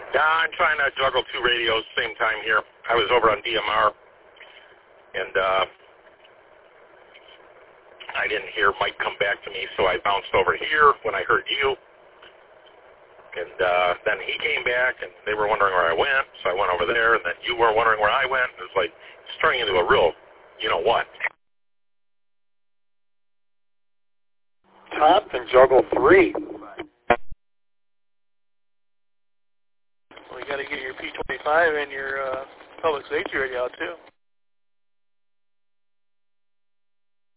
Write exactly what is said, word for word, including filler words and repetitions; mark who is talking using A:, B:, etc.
A: Yeah, I'm trying to juggle two radios same time here. I was over on D M R, and uh, I didn't hear Mike come back to me, so I bounced over here when I heard you. And uh, then he came back, and they were wondering where I went, so I went over there, and then you were wondering where I went. It was like, it's turning into a real, you know what.
B: Top and juggle three.
C: Well, you got to get your P twenty-five and your uh, public safety radio out, too.